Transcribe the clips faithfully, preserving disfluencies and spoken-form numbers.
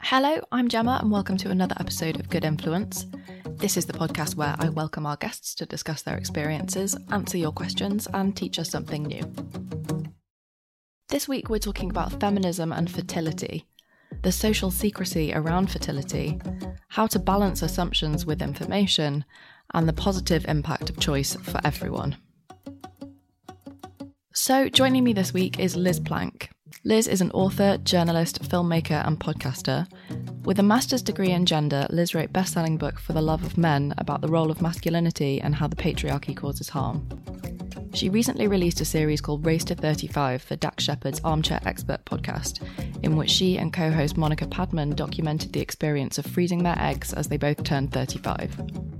Hello, I'm Gemma and welcome to another episode of Good Influence. This is the podcast where I welcome our guests to discuss their experiences, answer your questions and teach us something new. This week we're talking about feminism and fertility, the social secrecy around fertility, how to balance assumptions with information, and the positive impact of choice for everyone. So joining me this week is Liz Plank. Liz is an author, journalist, filmmaker and podcaster. With a master's degree in gender, Liz wrote best-selling book For the Love of Men about the role of masculinity and how the patriarchy causes harm. She recently released a series called Race to thirty-five for Dax Shepard's Armchair Expert podcast, in which she and co-host Monica Padman documented the experience of freezing their eggs as they both turned thirty-five.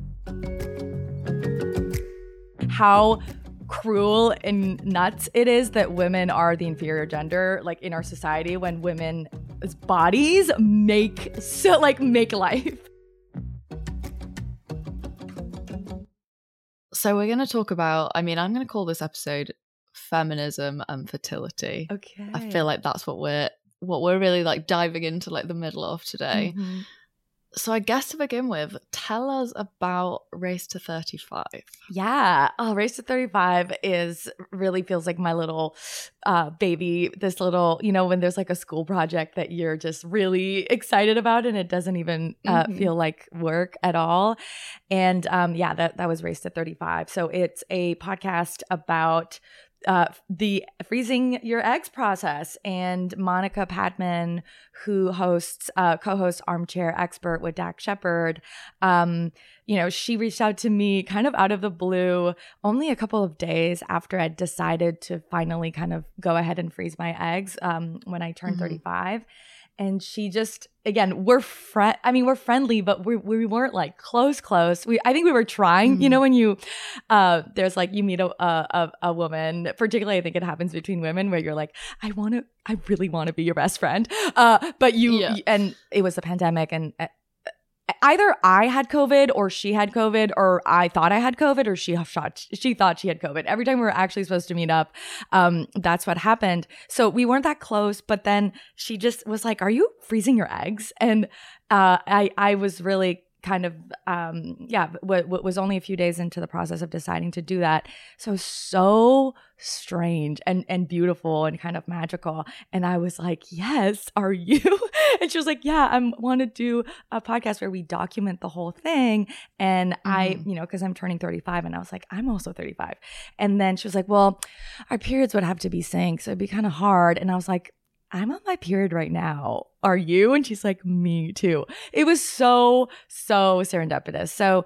How cruel and nuts it is that women are the inferior gender, like in our society, when women's bodies make so like make life. So we're going to talk about, I mean, I'm going to call this episode Feminism and Fertility. Okay. I feel like that's what we're what we're really like diving into like the middle of today. Mm-hmm. So I guess to begin with, tell us about Race to thirty-five. Yeah. Oh, Race to thirty-five is really feels like my little uh, baby. This little, you know, when there's like a school project that you're just really excited about and it doesn't even uh, Mm-hmm. feel like work at all. And um, yeah, that, that was Race to thirty-five. So it's a podcast about uh, the freezing your eggs process. And Monica Padman, who hosts, uh, co-hosts Armchair Expert with Dax Shepard, um, you know, she reached out to me kind of out of the blue only a couple of days after I'd decided to finally kind of go ahead and freeze my eggs um, when I turned Mm-hmm. thirty-five. And she just, again, we're friend. I mean, we're friendly, but we we weren't like close, close. We I think we were trying. Mm-hmm. You know, when you, uh, there's like you meet a, a a woman, particularly I think it happens between women, where you're like, I want to, I really want to be your best friend. Uh, but you, Yeah. and it was the pandemic, and uh, either I had COVID or she had COVID, or I thought I had COVID or she shot, she thought she had COVID. Every time we were actually supposed to meet up, um, that's what happened. So we weren't that close, but then she just was like, are you freezing your eggs? And uh, I, I was really kind of, um, yeah, w- w- was only a few days into the process of deciding to do that. So, so strange and, and beautiful and kind of magical. And I was like, yes, are you? And she was like, yeah, I want to do a podcast where we document the whole thing. And mm-hmm. I, you know, because I'm turning thirty-five, and I was like, I'm also thirty-five. And then she was like, well, our periods would have to be synced, so it'd be kind of hard. And I was like, I'm on my period right now. Are you? And she's like, me too. It was so, so serendipitous. So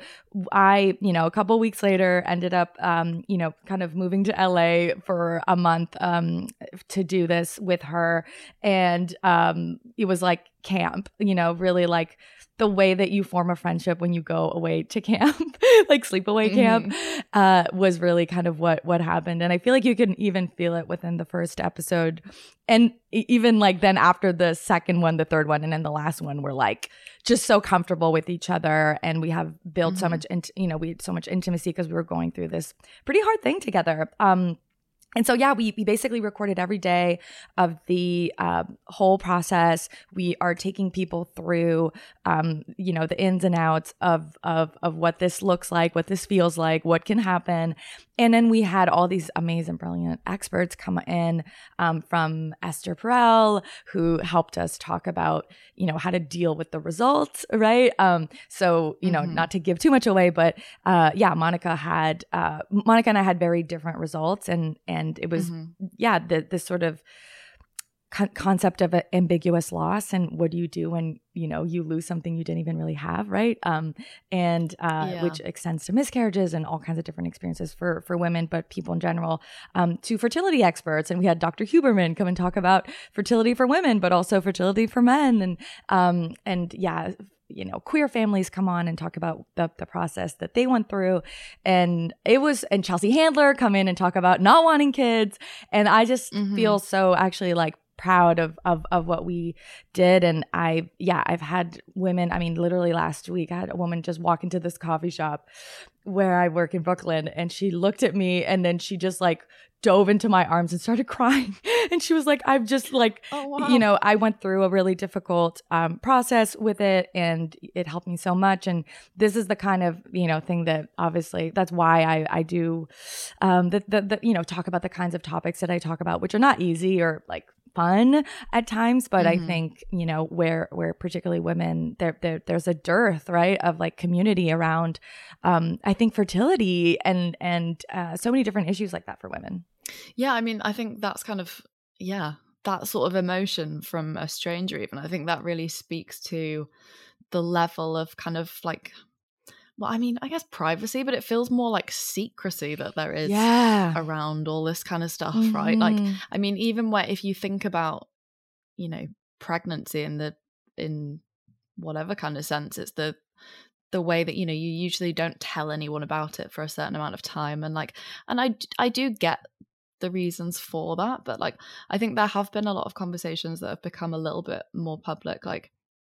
I, you know, a couple weeks later ended up, um, you know, kind of moving to L A for a month um, to do this with her. And um, it was like camp, you know, really like the way that you form a friendship when you go away to camp, like sleepaway camp, mm-hmm. uh, was really kind of what what happened. And I feel like you can even feel it within the first episode. And even like then after the second one, the third one, and then the last one, we're like just so comfortable with each other. And we have built mm-hmm. so much, int- you know, we had so much intimacy because we were going through this pretty hard thing together. Um, And so, yeah, we, we basically recorded every day of the uh, whole process. We are taking people through, um, you know, the ins and outs of, of, of what this looks like, what this feels like, what can happen. And then we had all these amazing, brilliant experts come in um, from Esther Perel, who helped us talk about, you know, how to deal with the results, right? Um, so, you know, mm-hmm. not to give too much away, but uh, yeah, Monica had, uh, Monica and I had very different results. And, and it was, mm-hmm. yeah, the, this sort of con- concept of an ambiguous loss. And what do you do when, you know, you lose something you didn't even really have, right? Um, and uh, yeah. which extends to miscarriages and all kinds of different experiences for for women, but people in general, um, to fertility experts. And we had Doctor Huberman come and talk about fertility for women, but also fertility for men. And um, and yeah, you know, queer families come on and talk about the, the process that they went through. And it was, and Chelsea Handler come in and talk about not wanting kids. And I just mm-hmm. feel so actually like proud of, of, of what we did. And I, yeah, I've had women, I mean, literally last week, I had a woman just walk into this coffee shop where I work in Brooklyn, and she looked at me and then she just like dove into my arms and started crying. And she was like, I've just like, oh, wow. you know, I went through a really difficult um, process with it, and it helped me so much. And this is the kind of, you know, thing that obviously that's why I, I do, um, the, the, the, you know, talk about the kinds of topics that I talk about, which are not easy or like fun at times, but mm-hmm. I think, you know, where where particularly women, there, there there's a dearth, right, of like community around um I think fertility and and uh, so many different issues like that for women. Yeah, I mean, I think that's kind of, yeah, that sort of emotion from a stranger even, I think that really speaks to the level of kind of like, well, I mean, I guess privacy, but it feels more like secrecy that there is yeah. around all this kind of stuff, mm-hmm. right? Like, I mean, even where if you think about, you know, pregnancy in the in whatever kind of sense, it's the the way that, you know, you usually don't tell anyone about it for a certain amount of time, and like, and I I do get the reasons for that, but like, I think there have been a lot of conversations that have become a little bit more public, like.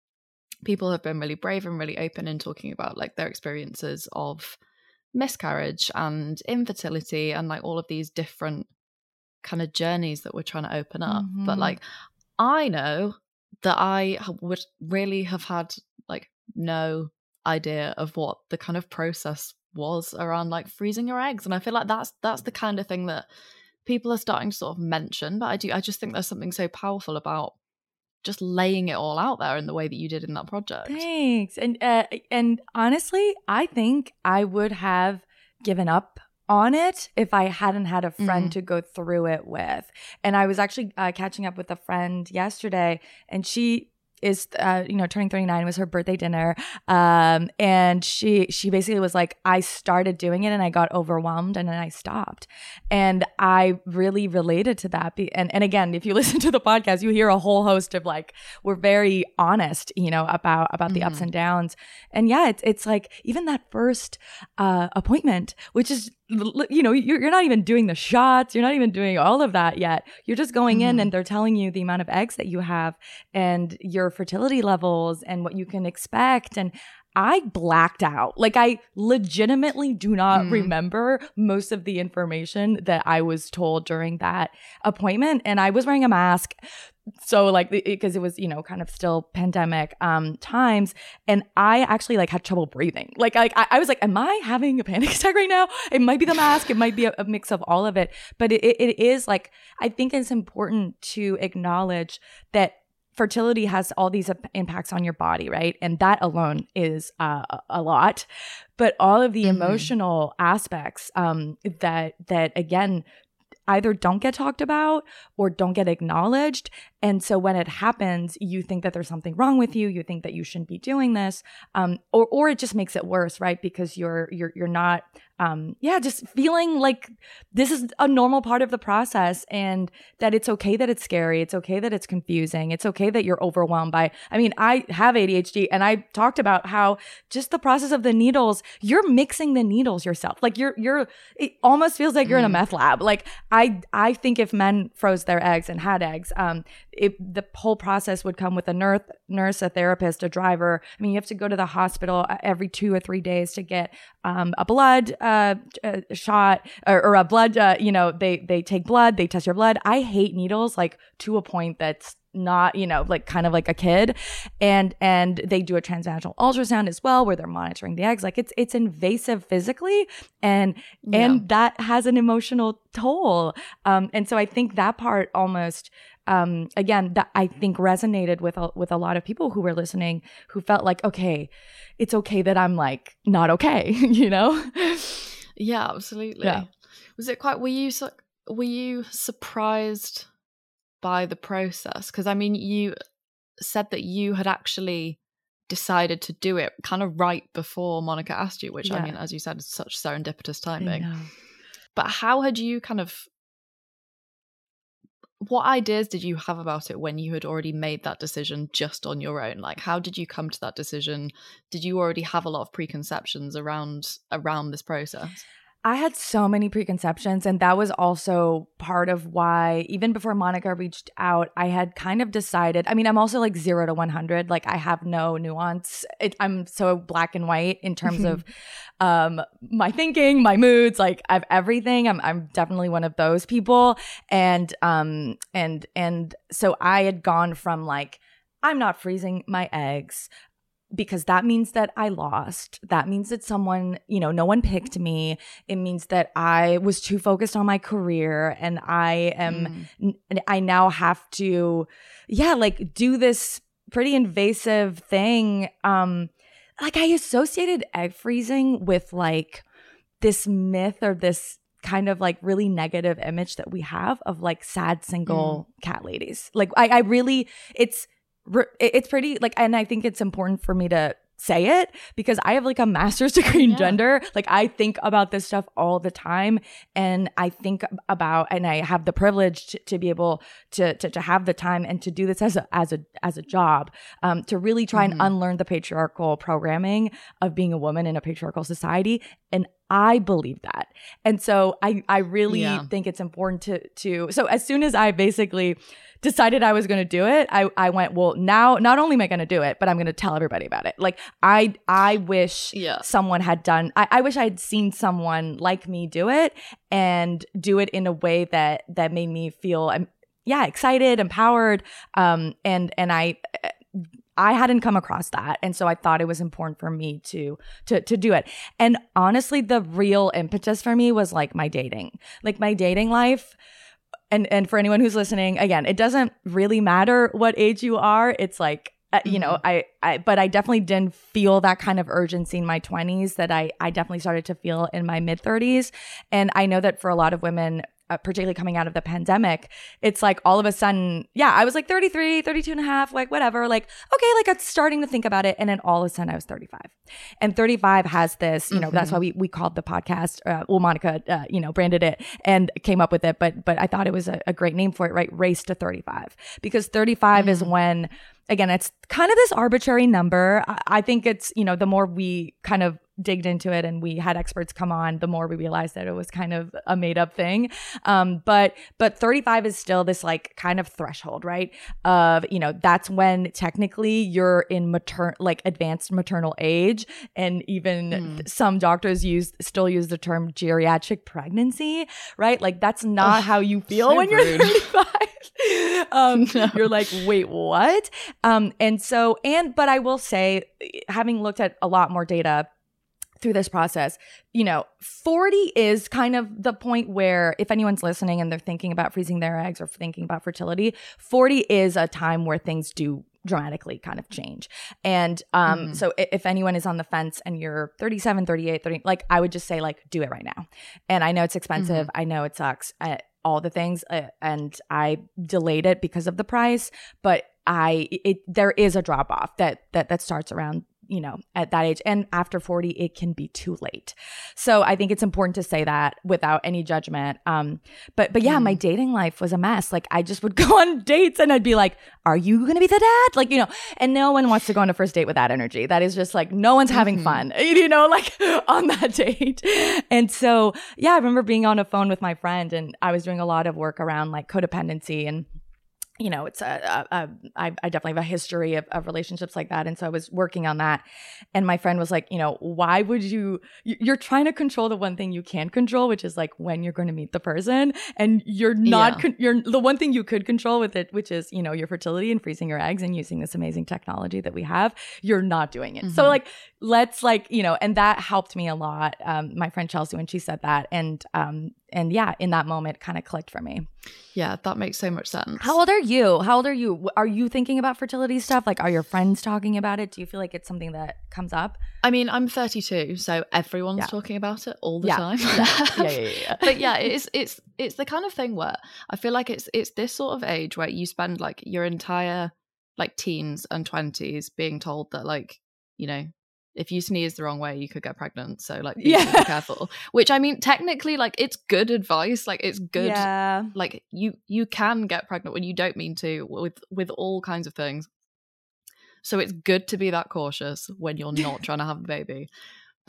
People have been really brave and really open in talking about like their experiences of miscarriage and infertility and like all of these different kind of journeys that we're trying to open up. Mm-hmm. But like, I know that I would really have had like no idea of what the kind of process was around like freezing your eggs. And I feel like that's that's the kind of thing that people are starting to sort of mention. But I do I just think there's something so powerful about just laying it all out there in the way that you did in that project. Thanks. And uh, and honestly, I think I would have given up on it if I hadn't had a friend mm. to go through it with. And I was actually uh, catching up with a friend yesterday, and she is, uh, you know, turning thirty-nine. It was her birthday dinner. Um, and she, she basically was like, I started doing it and I got overwhelmed and then I stopped. And I really related to that. Be- and, and again, if you listen to the podcast, you hear a whole host of like, we're very honest, you know, about, about the mm-hmm. ups and downs. And yeah, it's, it's like even that first, uh, appointment, which is, you know, you're, you're not even doing the shots. You're not even doing all of that yet. You're just going mm-hmm. in and they're telling you the amount of eggs that you have and your fertility levels and what you can expect. And I blacked out. Like I legitimately do not mm. remember most of the information that I was told during that appointment. And I was wearing a mask. So like, because it was, you know, kind of still pandemic um, times. And I actually like had trouble breathing. Like, like I, I was like, am I having a panic attack right now? It might be the mask. It might be a, a mix of all of it. But it, it is like, I think it's important to acknowledge that fertility has all these impacts on your body, right? And that alone is uh, a lot. But all of the mm-hmm. emotional aspects um, that that again either don't get talked about or don't get acknowledged. And so when it happens, you think that there's something wrong with you. You think that you shouldn't be doing this, um, or or it just makes it worse, right? Because you're you're you're not, um, yeah, just feeling like this is a normal part of the process, and that it's okay that it's scary. It's okay that it's confusing. It's okay that you're overwhelmed by. I mean, I have A D H D, and I talked about how just the process of the needles. You're mixing the needles yourself. Like you're you're. It almost feels like you're mm. in a meth lab. Like I I think if men froze their eggs and had eggs, um. It, the whole process would come with a nurse, nurse, a therapist, a driver. I mean, you have to go to the hospital every two or three days to get um, a blood uh, a shot or, or a blood. Uh, you know, they they take blood, they test your blood. I hate needles, like to a point that's not, you know, like kind of like a kid. And and they do a transvaginal ultrasound as well, where they're monitoring the eggs. Like it's it's invasive physically, and yeah. and that has an emotional toll. Um, and so I think that part almost. Um, again, that I think resonated with a, with a lot of people who were listening, who felt like, okay, it's okay that I'm like not okay, you know? Yeah, absolutely. Yeah. Was it quite? Were you were you surprised by the process? Because I mean, you said that you had actually decided to do it kind of right before Monica asked you, which yeah. I mean, as you said, is such serendipitous timing. But how had you kind of? What ideas did you have about it when you had already made that decision just on your own? Like, how did you come to that decision? Did you already have a lot of preconceptions around around this process? I had so many preconceptions, and that was also part of why, even before Monica reached out, I had kind of decided. I mean, I'm also like zero to one hundred. Like, I have no nuance. It, I'm so black and white in terms of um, my thinking, my moods. Like, I have everything. I'm I'm definitely one of those people, and um and and so I had gone from like, I'm not freezing my eggs, because that means that I lost. That means that someone, you know, no one picked me. It means that I was too focused on my career, and I am, mm. n- I now have to, yeah, like do this pretty invasive thing. Um, like I associated egg freezing with like this myth or this kind of like really negative image that we have of like sad single mm. cat ladies. Like I, I really, it's, it's pretty like, and I think it's important for me to say it because I have like a master's degree in yeah. gender. Like I think about this stuff all the time, and I think about, and I have the privilege to, to be able to, to to have the time and to do this as a as a as a job, um, to really try mm-hmm. and unlearn the patriarchal programming of being a woman in a patriarchal society. And I believe that. And so I I really yeah. think it's important to to so as soon as I basically decided I was going to do it, I, I went, well, now not only am I going to do it, but I'm going to tell everybody about it. Like I I wish yeah. someone had done, I, I wish I had seen someone like me do it and do it in a way that that made me feel, um, yeah, excited, empowered. Um, and and I I hadn't come across that. And so I thought it was important for me to to to do it. And honestly, the real impetus for me was like my dating, like my dating life. And and for anyone who's listening, again, it doesn't really matter what age you are. It's like, uh, you mm-hmm. know, I, I, but I definitely didn't feel that kind of urgency in my twenties that I, I definitely started to feel in my mid thirties. And I know that for a lot of women, uh, particularly coming out of the pandemic, it's like all of a sudden, yeah, I was like thirty-three, thirty-two and a half, like whatever, like, okay, like I'm starting to think about it. And then all of a sudden I was thirty-five. And thirty-five has this, you know, mm-hmm. that's why we, we called the podcast, uh, well, Monica, uh, you know, branded it and came up with it. But, but I thought it was a, a great name for it, right? Race to thirty-five. Because thirty-five mm-hmm. is when, again, it's kind of this arbitrary number. I, I think it's, you know, the more we kind of digged into it and we had experts come on, the more we realized that it was kind of a made up thing. Um, but but thirty-five is still this like kind of threshold, right? Of, you know, that's when technically you're in matern like advanced maternal age. And even mm. some doctors use still use the term geriatric pregnancy, right? Like that's not oh, how you feel so when rude. You're thirty-five. um, no. You're like, wait, what? Um, and so, and, but I will say, having looked at a lot more data through this process, you know, forty is kind of the point where if anyone's listening and they're thinking about freezing their eggs or thinking about fertility, forty is a time where things do dramatically kind of change. And um, mm. so if anyone is on the fence and you're thirty-seven, thirty-eight, thirty, like I would just say like, do it right now. And I know it's expensive. Mm-hmm. I know it sucks. Uh, all the things. Uh, and I delayed it because of the price, but I, it, there is a drop off that, that, that starts around, you know, at that age. And after forty, it can be too late. So I think it's important to say that without any judgment. Um, but, but yeah, mm. my dating life was a mess. Like I just would go on dates and I'd be like, are you going to be the dad? Like, you know, and no one wants to go on a first date with that energy. That is just like, no one's having mm-hmm. fun, you know, like on that date. And so, yeah, I remember being on a phone with my friend and I was doing a lot of work around like codependency and, you know, it's a, a, a I, I definitely have a history of, of relationships like that. And so I was working on that. And my friend was like, you know, why would you, you're trying to control the one thing you can't control, which is like when you're going to meet the person. And you're not, yeah. con- you're the one thing you could control with it, which is, you know, your fertility and freezing your eggs and using this amazing technology that we have. You're not doing it. Mm-hmm. So like, let's like, you know, and that helped me a lot. Um, my friend Chelsea, when she said that, and, um, and yeah, in that moment kind of clicked for me. Yeah, that makes so much sense. How old are you? How old are you? Are you thinking about fertility stuff? Like, are your friends talking about it? Do you feel like it's something that comes up? I mean, I'm thirty-two, so everyone's yeah. talking about it all the yeah. time. yeah. yeah, yeah, yeah. But yeah, it's it's it's the kind of thing where I feel like it's it's this sort of age where you spend like your entire like teens and twenties being told that like, you know, if you sneeze the wrong way, you could get pregnant. So like, be yeah. careful. Which I mean, technically, like it's good advice. Like it's good. Yeah. Like you you can get pregnant when you don't mean to with with all kinds of things. So it's good to be that cautious when you're not trying to have a baby.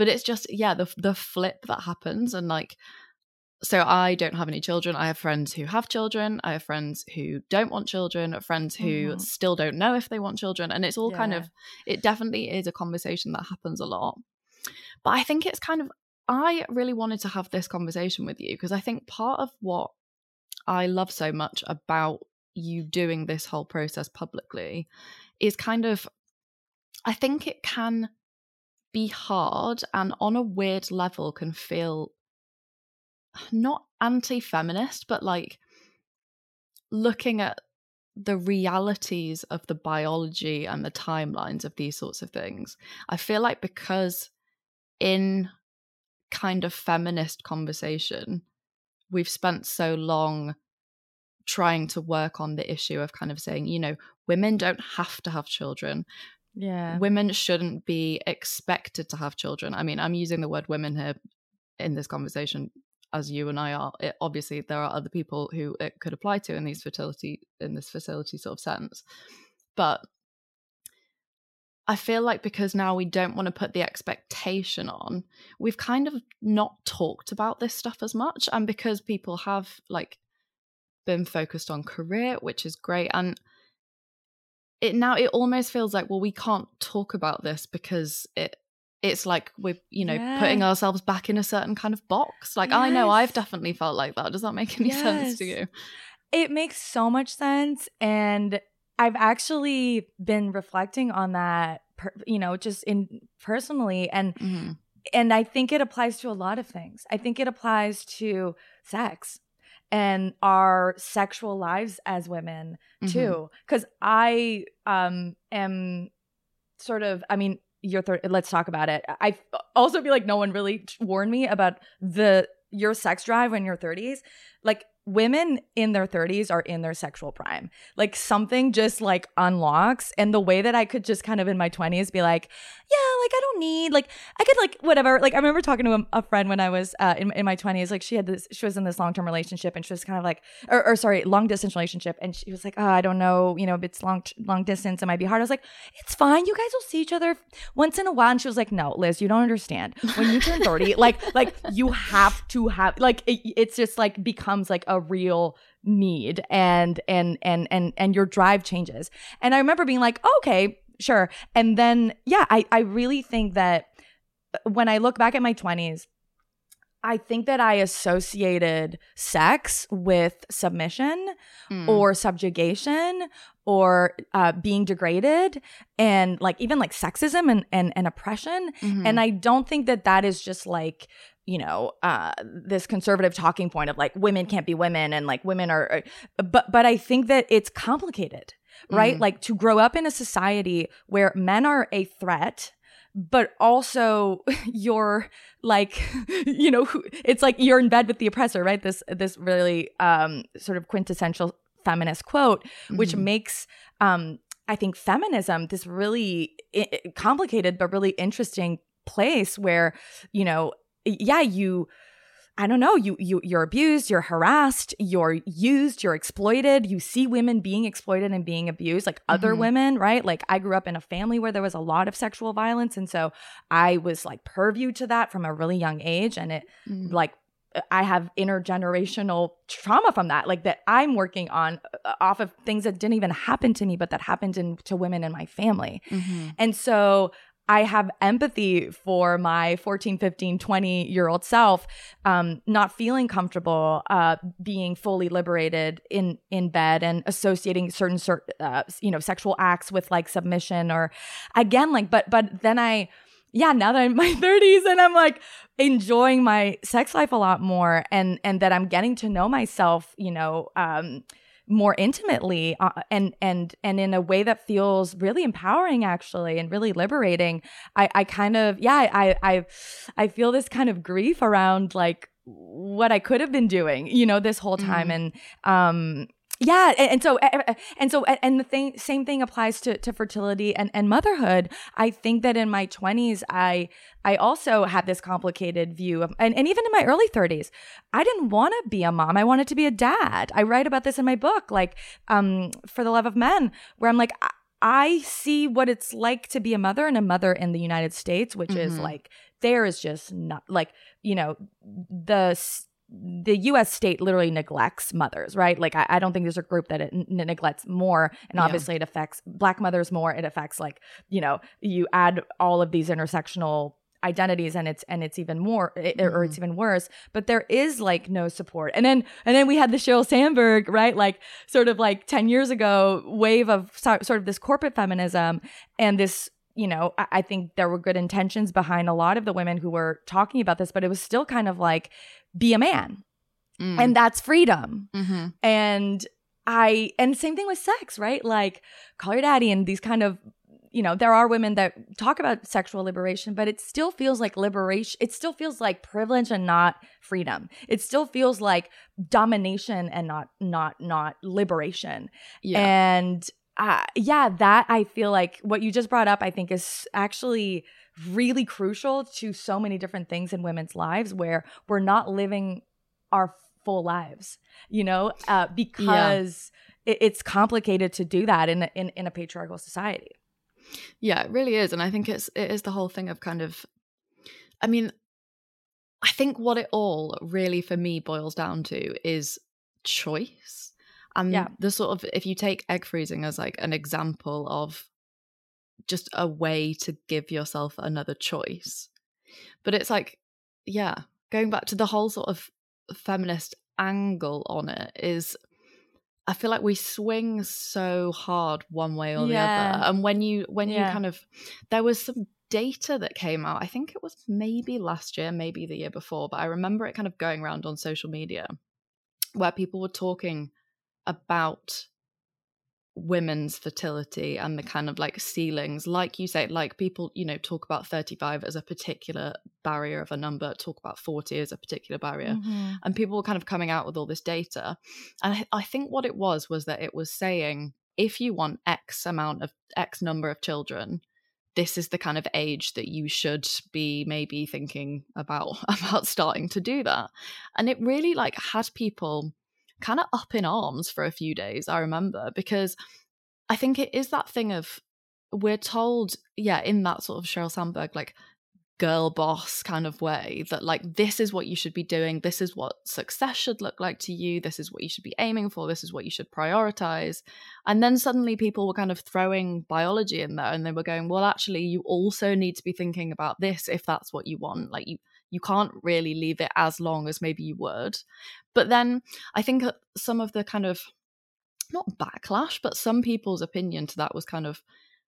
but it's just, yeah, the the flip that happens. And like, so I don't have any children. I have friends who have children. I have friends who don't want children, friends who mm-hmm. still don't know if they want children. And it's all yeah. kind of, it definitely is a conversation that happens a lot. But I think it's kind of, I really wanted to have this conversation with you because I think part of what I love so much about you doing this whole process publicly is kind of, I think it can be hard and on a weird level can feel not anti-feminist, but like looking at the realities of the biology and the timelines of these sorts of things. I feel like because in kind of feminist conversation, we've spent so long trying to work on the issue of kind of saying, you know, women don't have to have children. Yeah. Women shouldn't be expected to have children. I mean, I'm using the word women here in this conversation as you and I are. It, obviously, there are other people who it could apply to in these fertility, in this fertility sort of sense. But I feel like because now we don't want to put the expectation on, we've kind of not talked about this stuff as much. And because people have like been focused on career, which is great. And it now it almost feels like, well, we can't talk about this because it it's like we're, you know, yeah. putting ourselves back in a certain kind of box. Like, yes. I know I've definitely felt like that. Does that make any yes. sense to you? It makes so much sense. And I've actually been reflecting on that, per, you know, just in personally. And, mm-hmm. and I think it applies to a lot of things. I think it applies to sex and our sexual lives as women too. Because mm-hmm. I um, am sort of, I mean, Your thir- let's talk about it. I also feel like no one really warned me about the your sex drive in your thirties. Like women in their thirties are in their sexual prime. Like something just like unlocks. And the way that I could just kind of in my twenties be like, yeah, like I don't need, like I could like whatever. Like I remember talking to a, a friend when I was uh, in, in my twenties. Like she had this, she was in this long-term relationship and she was kind of like, or, or sorry, long distance relationship. And she was like, oh, I don't know, you know, if it's long, long distance, it might be hard. I was like, it's fine. You guys will see each other once in a while. And she was like, no, Liz, you don't understand. When you turn thirty, like, like you have to have, like, it, it's just like becomes like a real need and and and and and your drive changes. And I remember being like, oh, okay, sure. And then yeah, I I really think that when I look back at my twenties, I think that I associated sex with submission mm. or subjugation or uh, being degraded and like even like sexism and and, and oppression. Mm-hmm. And I don't think that that is just like, you know, uh, this conservative talking point of like women can't be women and like women are, are but but I think that it's complicated, right? Mm. Like to grow up in a society where men are a threat, but also you're like, you know, it's like you're in bed with the oppressor, right? This this really um, sort of quintessential feminist quote, which mm-hmm. makes um, I think feminism this really I- complicated but really interesting place where, you know, yeah, you, I don't know, you, you, you're abused, you're harassed, you're used, you're exploited. You see women being exploited and being abused, like other mm-hmm. women, right? Like I grew up in a family where there was a lot of sexual violence. And so I was like purview to that from a really young age. And it mm-hmm. like, I have intergenerational trauma from that, like that I'm working on uh, off of things that didn't even happen to me, but that happened in, to women in my family. Mm-hmm. And so I have empathy for my fourteen, fifteen, twenty year old self, um, not feeling comfortable, uh, being fully liberated in, in bed and associating certain, uh, you know, sexual acts with like submission or again, like, but, but then I, yeah, now that I'm in my thirties and I'm like enjoying my sex life a lot more and, and that I'm getting to know myself, you know, um, more intimately uh, and and and in a way that feels really empowering actually and really liberating. I I kind of yeah I I I feel this kind of grief around like what I could have been doing, you know, this whole time. Mm. And um yeah and, and so and so and the thing same thing applies to to fertility and and motherhood. I think that in my twenties I I also had this complicated view of, and, and even in my early thirties, I didn't want to be a mom. I wanted to be a dad. I write about this in my book, like um, For the Love of Men, where I'm like, I, I see what it's like to be a mother and a mother in the United States, which mm-hmm. is like, there is just not like, you know, the the U S state literally neglects mothers, right? Like, I, I don't think there's a group that it n- neglects more. And obviously yeah. it affects Black mothers more. It affects like, you know, you add all of these intersectional identities and it's and it's even more it, mm. or it's even worse, but there is like no support. And then and then we had the Sheryl Sandberg, right, like sort of like ten years ago wave of so, sort of this corporate feminism, and this, you know, I, I think there were good intentions behind a lot of the women who were talking about this, but it was still kind of like, be a man mm. and that's freedom. Mm-hmm. And I and same thing with sex, right? Like, call your daddy and these kind of, you know, there are women that talk about sexual liberation, but it still feels like liberation. It still feels like privilege and not freedom. It still feels like domination and not not not liberation. Yeah. And uh, yeah, that I feel like what you just brought up, I think is actually really crucial to so many different things in women's lives where we're not living our full lives, you know, uh, because yeah. it, it's complicated to do that in, in, in a patriarchal society. Yeah, it really is. And I think it's it is the whole thing of kind of, I mean, I think what it all really for me boils down to is choice. And yeah. the sort of, if you take egg freezing as like an example of just a way to give yourself another choice. But it's like, yeah, going back to the whole sort of feminist angle on it is, I feel like we swing so hard one way or yeah. the other. And when you when yeah. you kind of, there was some data that came out, I think it was maybe last year, maybe the year before, but I remember it kind of going around on social media where people were talking about women's fertility and the kind of like ceilings, like you say, like people, you know, talk about thirty-five as a particular barrier of a number, talk about forty as a particular barrier, mm-hmm. and people were kind of coming out with all this data. And I, I think what it was was that it was saying, if you want X amount of X number of children, this is the kind of age that you should be maybe thinking about about starting to do that. And it really like had people kind of up in arms for a few days, I remember, because I think it is that thing of, we're told, yeah, in that sort of Sheryl Sandberg, like girl boss kind of way, that like, this is what you should be doing, this is what success should look like to you, this is what you should be aiming for, this is what you should prioritize. And then suddenly people were kind of throwing biology in there, and they were going, well, actually, you also need to be thinking about this if that's what you want. Like, you you can't really leave it as long as maybe you would. But then I think some of the kind of, not backlash, but some people's opinion to that was kind of,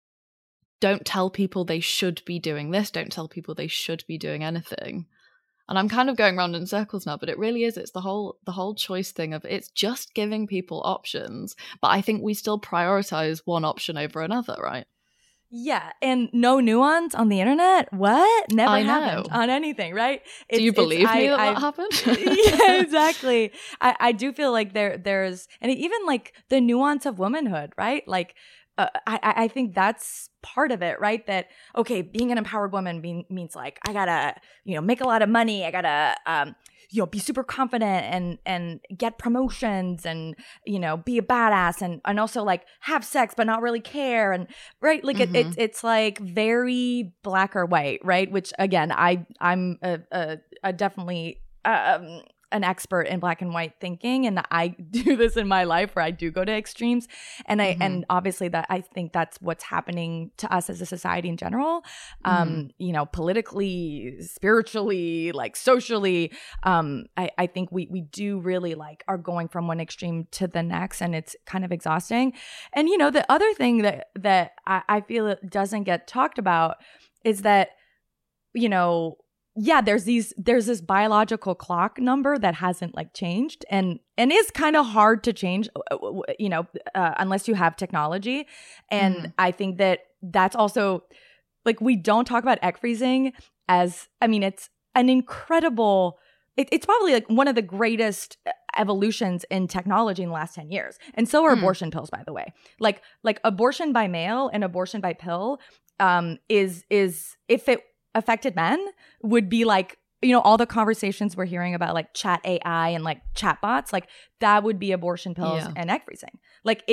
don't tell people they should be doing this, don't tell people they should be doing anything. And I'm kind of going round in circles now, but it really is, it's the whole the whole choice thing of, it's just giving people options, but I think we still prioritize one option over another, right? Yeah, and no nuance on the internet? What? Never I happened know. on anything, right? It's, do you believe me I, that I, that happened? Yeah, exactly. I, I do feel like there there's, and even like the nuance of womanhood, right? Like, uh, I, I think that's part of it, right? That, okay, being an empowered woman mean, means like, I gotta, you know, make a lot of money. I gotta, um, you know, be super confident and and get promotions and, you know, be a badass and and also like have sex but not really care, and right, like mm-hmm. it, it it's like very black or white, right? Which again, I I'm a, a, a definitely um an expert in black and white thinking, and I do this in my life where I do go to extremes, and I mm-hmm. and obviously that I think that's what's happening to us as a society in general, um mm-hmm. you know, politically, spiritually, like socially. um I, I think we we do really like are going from one extreme to the next, and it's kind of exhausting. And you know, the other thing that that I, I feel it doesn't get talked about is that, you know, yeah, there's these there's this biological clock number that hasn't like changed, and and is kind of hard to change, you know, uh, unless you have technology. And mm. I think that that's also, like, we don't talk about egg freezing as, I mean, it's an incredible, it, it's probably like one of the greatest evolutions in technology in the last ten years. And so are mm. abortion pills, by the way. Like like abortion by mail and abortion by pill um, is is if it affected men, would be like, you know, all the conversations we're hearing about like chat A I and like chatbots, like that would be abortion pills yeah. and egg freezing. Like it's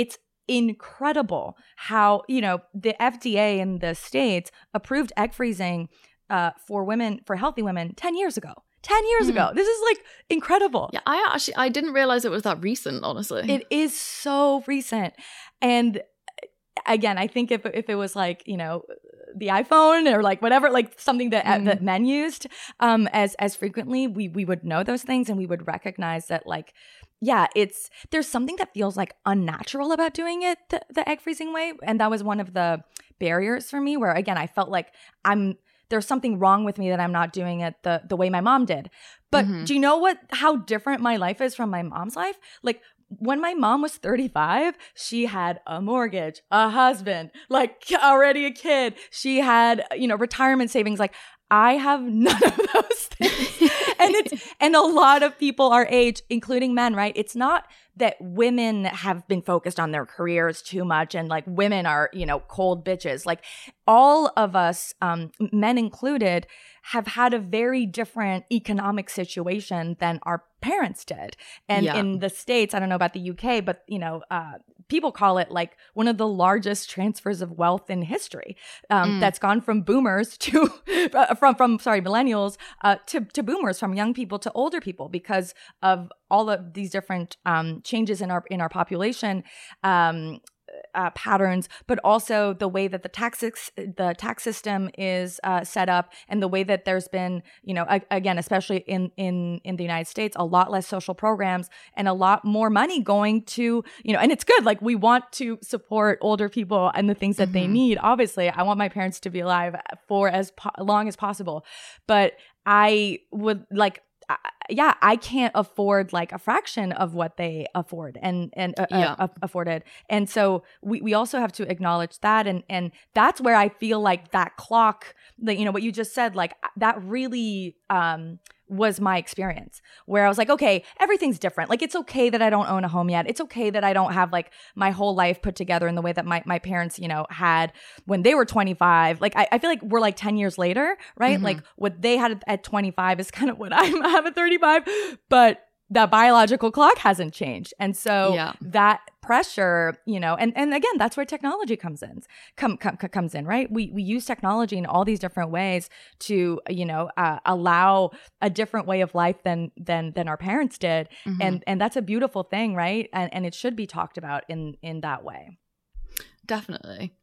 incredible how, you know, the F D A in the States approved egg freezing uh, for women, for healthy women ten years ago. ten years mm. ago. This is like incredible. Yeah, I actually, I didn't realize it was that recent, honestly. It is so recent. And again, I think if if it was like, you know, the iPhone or like whatever, like something that mm. that men used um, as as frequently, we we would know those things and we would recognize that, like, yeah, it's there's something that feels like unnatural about doing it the, the egg freezing way, and that was one of the barriers for me. Where again, I felt like I'm there's something wrong with me that I'm not doing it the the way my mom did. But mm-hmm. do you know what? How different my life is from my mom's life? Like, when my mom was thirty-five, she had a mortgage, a husband, like already a kid. She had, you know, retirement savings. Like, I have none of those things. and it's and a lot of people our age, including men, right? It's not that women have been focused on their careers too much and like women are, you know, cold bitches. Like, all of us, um, men included, have had a very different economic situation than our parents did. And yeah. in the States, I don't know about the U K, but, you know, uh, people call it like one of the largest transfers of wealth in history. Um, mm. That's gone from boomers to, uh, from, from, sorry, millennials uh, to, to boomers, from young people to older people, because of all of these different um, changes in our, in our population. Um, Uh, patterns, but also the way that the tax the tax system is uh, set up, and the way that there's been, you know, a- again, especially in in in the United States, a lot less social programs and a lot more money going to, you know, and it's good. Like, we want to support older people and the things that mm-hmm. they need. Obviously, I want my parents to be alive for as po- long as possible, but I would like. Yeah, I can't afford like a fraction of what they afford and and uh, yeah. uh, afforded, and so we, we also have to acknowledge that, and and that's where I feel like that clock, that, you know, what you just said, like that really um, was my experience, where I was like, okay, everything's different. Like, it's okay that I don't own a home yet. It's okay that I don't have like my whole life put together in the way that my, my parents, you know, had when they were twenty-five. Like, I, I feel like we're like ten years later, right? Mm-hmm. Like, what they had at twenty-five is kind of what I have at thirty-five, but that biological clock hasn't changed. And so yeah. that pressure, you know, and, and again, that's where technology comes in, come, come, comes in, right? We, we use technology in all these different ways to, you know, uh, allow a different way of life than, than, than our parents did. Mm-hmm. And, and that's a beautiful thing, right? And, and it should be talked about in, in that way. Definitely.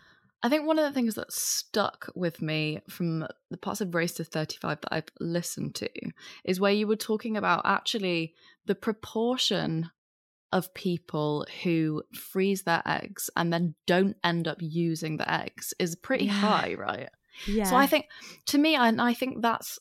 I think one of the things that stuck with me from the parts of Race to thirty-five that I've listened to is where you were talking about actually the proportion of people who freeze their eggs and then don't end up using the eggs is pretty yeah. high, right? Yeah. So I think, to me, and I think that's,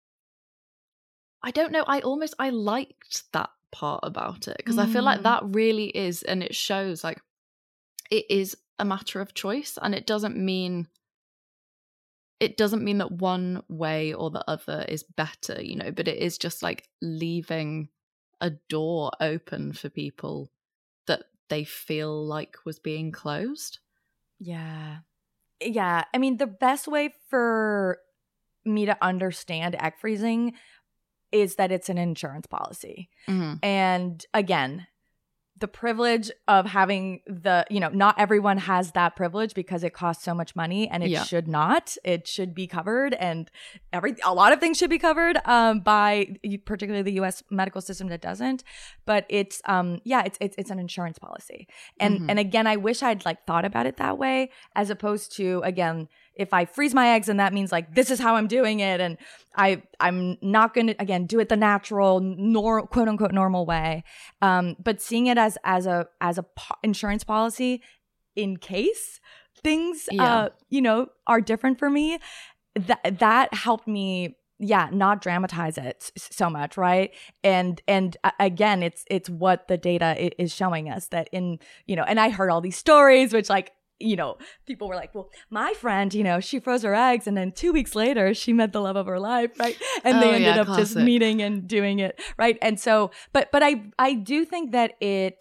I don't know, I almost, I liked that part about it, because mm. I feel like that really is, and it shows like it is a matter of choice, and it doesn't mean it doesn't mean that one way or the other is better, you know, but it is just like leaving a door open for people that they feel like was being closed. Yeah. Yeah. I mean, the best way for me to understand egg freezing is that it's an insurance policy. Mm-hmm. And again, the privilege of having the, you know, not everyone has that privilege because it costs so much money, and it yeah. should not. It should be covered, and every a lot of things should be covered um, by particularly the U S medical system that doesn't. But it's um yeah, it's it's it's an insurance policy, and mm-hmm. and again, I wish I'd like thought about it that way, as opposed to, again, if I freeze my eggs and that means like this is how I'm doing it, and I I'm not going to, again, do it the natural, nor quote unquote normal way, um, but seeing it as as a as a po- insurance policy in case things yeah. uh you know are different for me, that that helped me yeah not dramatize it so much, right? And and uh, again, it's it's what the data is showing us, that in, you know, and I heard all these stories which, like, you know, people were like, well, my friend, you know, she froze her eggs and then two weeks later she met the love of her life, right? And oh, they ended yeah, up classic. just meeting and doing it, right? And so, but but I I do think that it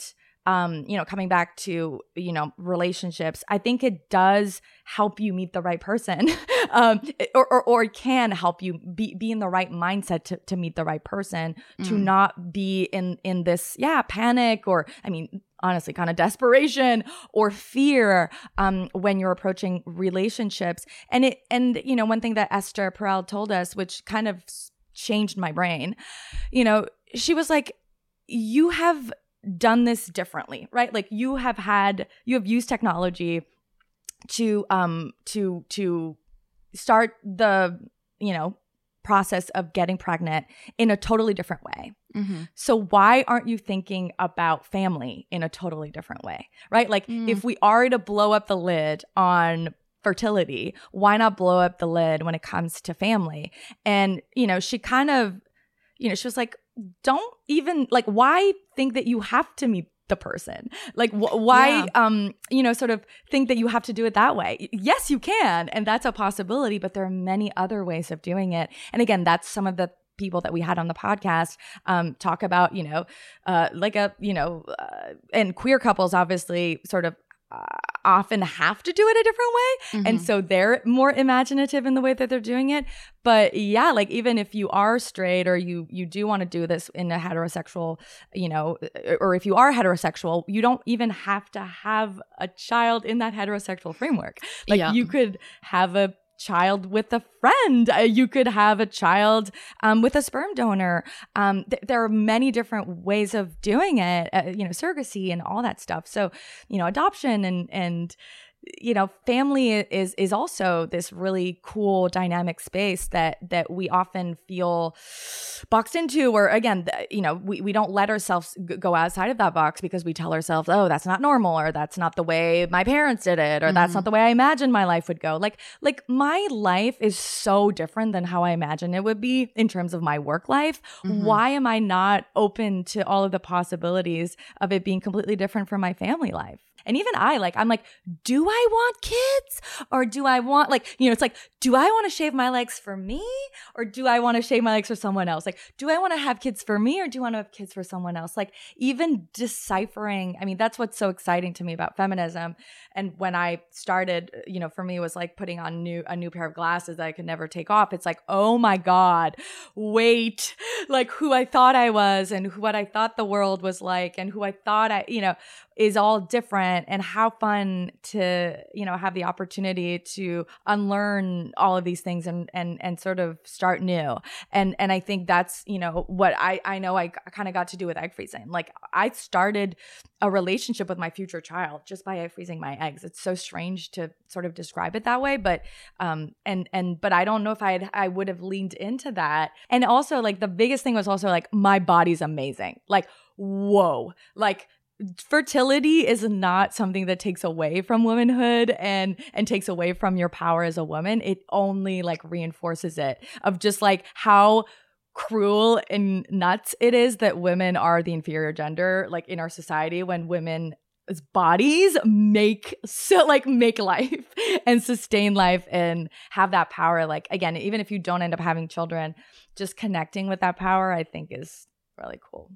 um, you know, coming back to, you know, relationships, I think it does help you meet the right person, um, or, or, or it can help you be, be in the right mindset to, to meet the right person, mm. to not be in, in this, yeah, panic or, I mean, honestly, kind of desperation or fear um, when you're approaching relationships. And it, and, you know, one thing that Esther Perel told us, which kind of changed my brain, you know, she was like, you have done this differently, right? Like you have had, you have used technology to, um, to, to start the, you know, process of getting pregnant in a totally different way. Mm-hmm. So why aren't you thinking about family in a totally different way, right? Like mm. if we are to blow up the lid on fertility, why not blow up the lid when it comes to family? And, you know, she kind of, you know, she was like, don't even like, why think that you have to meet the person? Like wh- why, yeah. um, you know, sort of think that you have to do it that way. Yes, you can. And that's a possibility, but there are many other ways of doing it. And again, that's some of the people that we had on the podcast um, talk about, you know, uh, like a, you know, uh, and queer couples obviously sort of Uh, often have to do it a different way. Mm-hmm. And so they're more imaginative in the way that they're doing it. But yeah, like even if you are straight or you you do want to do this in a heterosexual, you know, or if you are heterosexual, you don't even have to have a child in that heterosexual framework. Like yeah. you could have a child with a friend. Uh, you could have a child um, with a sperm donor. Um, th- there are many different ways of doing it, uh, you know, surrogacy and all that stuff. So, you know, adoption and, and, you know, family is is also this really cool dynamic space that that we often feel boxed into, or again, th- you know, we, we don't let ourselves g- go outside of that box because we tell ourselves, oh, that's not normal, or that's not the way my parents did it, or mm-hmm. that's not the way I imagined my life would go. Like, like my life is so different than how I imagined it would be in terms of my work life. Mm-hmm. Why am I not open to all of the possibilities of it being completely different from my family life? And even I, like, I'm like, do I want kids? Or do I want, like, you know, it's like, do I want to shave my legs for me? Or do I want to shave my legs for someone else? Like, do I want to have kids for me or do I want to have kids for someone else? Like, even deciphering, I mean, that's what's so exciting to me about feminism. And when I started, you know, for me, it was like putting on new a new pair of glasses that I could never take off. It's like, oh my God, wait, like who I thought I was and what I thought the world was like and who I thought I, you know, is all different, and how fun to, you know, have the opportunity to unlearn all of these things and and and sort of start new. And and I think that's, you know, what I I know I kind of got to do with egg freezing. Like I started a relationship with my future child just by egg freezing my eggs. It's so strange to sort of describe it that way, but um and and but I don't know if I had I would have leaned into that. And also like the biggest thing was also like my body's amazing. Like whoa, like fertility is not something that takes away from womanhood and and takes away from your power as a woman. It only like reinforces it, of just like how cruel and nuts it is that women are the inferior gender, like in our society, when women's bodies make so like make life and sustain life and have that power. Like again, even if you don't end up having children, just connecting with that power, I think is really cool.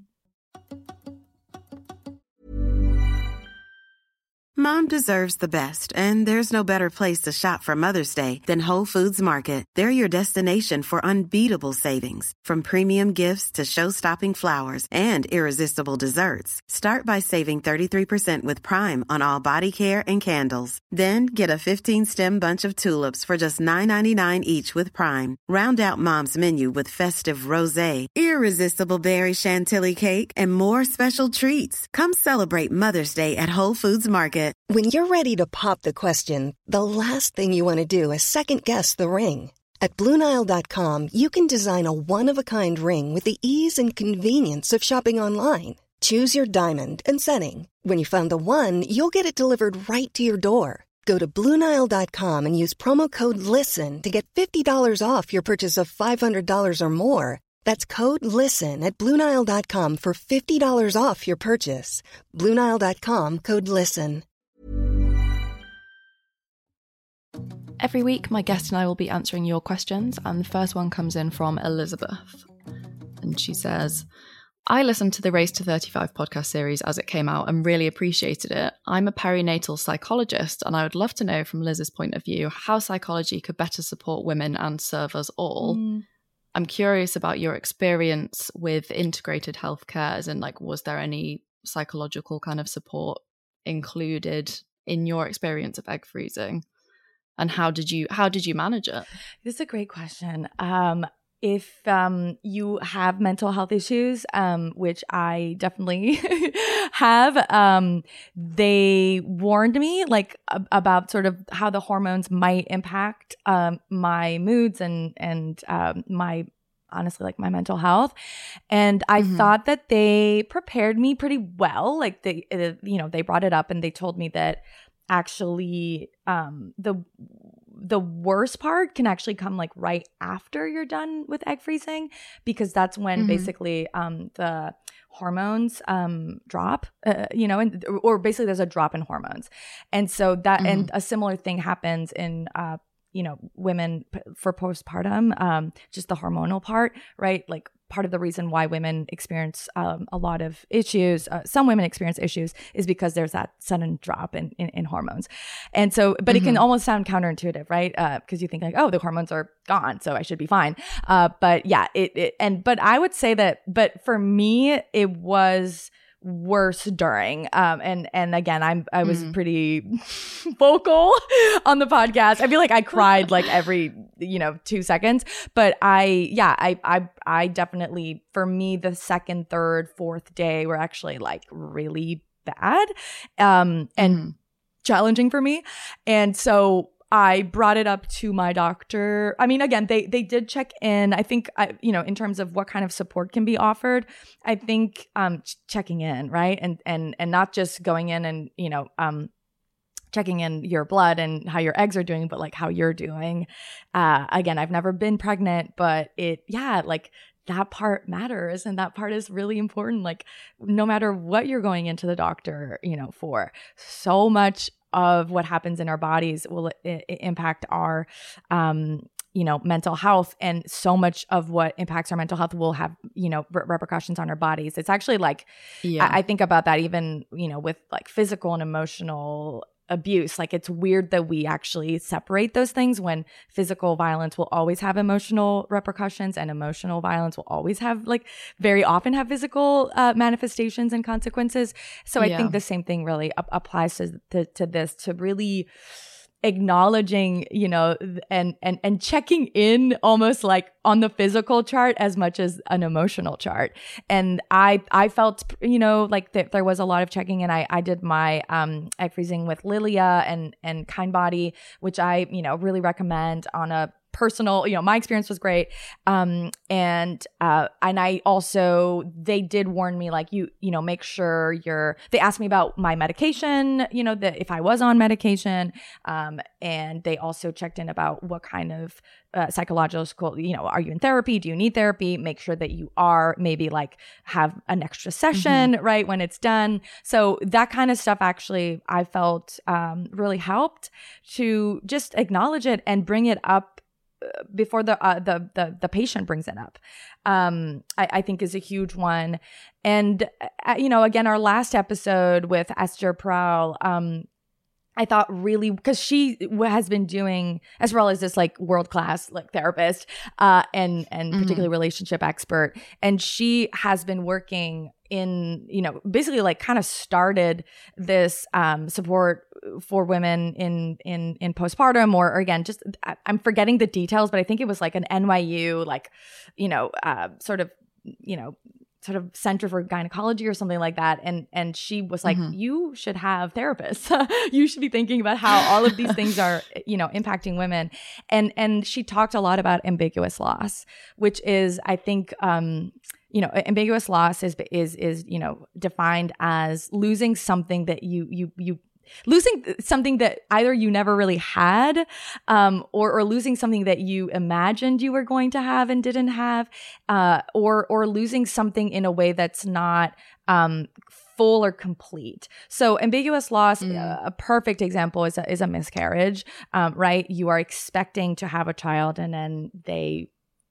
Mom deserves the best, and there's no better place to shop for Mother's Day than Whole Foods Market. They're your destination for unbeatable savings, from premium gifts to show-stopping flowers and irresistible desserts. Start by saving thirty-three percent with Prime on all body care and candles. Then get a fifteen-stem bunch of tulips for just nine ninety-nine each with Prime. Round out Mom's menu with festive rosé, irresistible berry chantilly cake, and more special treats. Come celebrate Mother's Day at Whole Foods Market. When you're ready to pop the question, the last thing you want to do is second-guess the ring. At Blue Nile dot com, you can design a one-of-a-kind ring with the ease and convenience of shopping online. Choose your diamond and setting. When you find the one, you'll get it delivered right to your door. Go to Blue Nile dot com and use promo code LISTEN to get fifty dollars off your purchase of five hundred dollars or more. That's code LISTEN at Blue Nile dot com for fifty dollars off your purchase. Blue Nile dot com, code LISTEN. Every week, my guest and I will be answering your questions, and the first one comes in from Elizabeth. And she says, I listened to the Race to thirty-five podcast series as it came out and really appreciated it. I'm a perinatal psychologist, and I would love to know from Liz's point of view how psychology could better support women and serve us all. Mm. I'm curious about your experience with integrated healthcare, as in, like, was there any psychological kind of support included in your experience of egg freezing? And how did you how did you manage it? This is a great question. Um, If um, you have mental health issues, um, which I definitely have, um, they warned me like ab- about sort of how the hormones might impact um, my moods and and um, my honestly like my mental health. And I mm-hmm. thought that they prepared me pretty well. Like they, uh, you know, they brought it up and they told me that actually um, the the worst part can actually come like right after you're done with egg freezing, because that's when mm-hmm. basically um, the hormones um, drop, uh, you know, and, or basically there's a drop in hormones. And so that, mm-hmm. and a similar thing happens in, uh, you know, women p- for postpartum, um, just the hormonal part, right? Like part of the reason why women experience um, a lot of issues, uh, some women experience issues, is because there's that sudden drop in, in, in hormones. And so, but mm-hmm. it can almost sound counterintuitive, right? Because uh, you think like, oh, the hormones are gone, so I should be fine. Uh, but yeah, it, it, and, but I would say that, but for me, it was worse during um and and again i'm i was mm. pretty vocal on the podcast. I feel like I cried like every you know two seconds, but i yeah i i i definitely, for me, the second, third, fourth day were actually like really bad um and mm. challenging for me. And so I brought it up to my doctor. I mean, again, they they did check in. I think, I, you know, in terms of what kind of support can be offered, I think um, ch- checking in, right? And and and not just going in and, you know, um, checking in your blood and how your eggs are doing, but like how you're doing. Uh, again, I've never been pregnant, but it, yeah, like that part matters. And that part is really important. Like no matter what you're going into the doctor, you know, for, so much of what happens in our bodies will I- I impact our, um, you know, mental health, and so much of what impacts our mental health will have, you know, re- repercussions on our bodies. It's actually like, yeah. I-, I think about that even, you know, with like physical and emotional abuse. Like it's weird that we actually separate those things, when physical violence will always have emotional repercussions, and emotional violence will always have, like, very often have physical uh, manifestations and consequences. So I yeah. think the same thing really ap- applies to, to to this, to really acknowledging, you know, and and and checking in almost like on the physical chart as much as an emotional chart. And I I felt, you know, like th- there was a lot of checking in. I I did my um egg freezing with Lilia and and Kindbody, which I, you know, really recommend on a personal, you know, my experience was great. Um, and, uh, and I also, they did warn me, like, you, you know, make sure you're, they asked me about my medication, you know, that if I was on medication, um, and they also checked in about what kind of, uh, psychological, you know, are you in therapy? Do you need therapy? Make sure that you are, maybe like have an extra session, mm-hmm. right, when it's done. So that kind of stuff actually, I felt, um, really helped to just acknowledge it and bring it up before the, uh, the the the patient brings it up, um, I, I think is a huge one. And uh, you know, again, our last episode with Esther Perel, um, I thought really, because she has been doing, as well as this like world class like therapist, uh, and and mm-hmm. particularly relationship expert, and she has been working in, you know, basically like kind of started this um, support for women in in in postpartum, or, or again, just I, I'm forgetting the details, but I think it was like an N Y U like, you know, uh, sort of, you know, sort of center for gynecology or something like that. And and she was like, mm-hmm. you should have therapists. You should be thinking about how all of these things are, you know, impacting women. And and she talked a lot about ambiguous loss, which is, I think, um, you know, ambiguous loss is is is, you know, defined as losing something that you you you losing something that either you never really had, um, or, or losing something that you imagined you were going to have and didn't have, uh, or, or losing something in a way that's not, um, full or complete. So ambiguous loss, mm. uh, a perfect example is a, is a miscarriage, um, right? You are expecting to have a child and then they